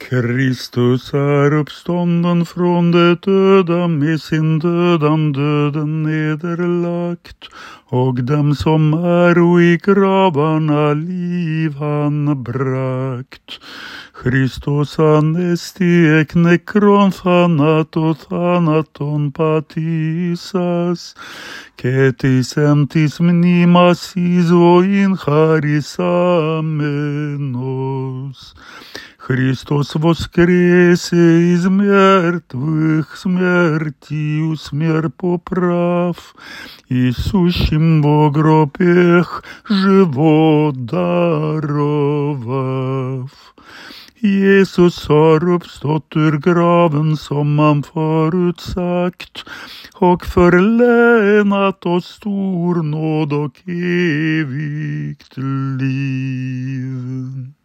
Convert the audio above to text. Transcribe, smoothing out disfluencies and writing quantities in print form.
Kristus är uppstånden från det döda, med sin döden nederlagt, och dem som är i gravarna liv han brakt. Christos anesti ek nekron thanaton patisas, ketis emptis mnimas izoin charis amenos. Христос воскресе из мертвых, смертью смерть поправ, и сущим во гробех живот даровав. Jesus har uppstått ur graven som han förutsagt, och förlänat oss stor nåd och evigt liv.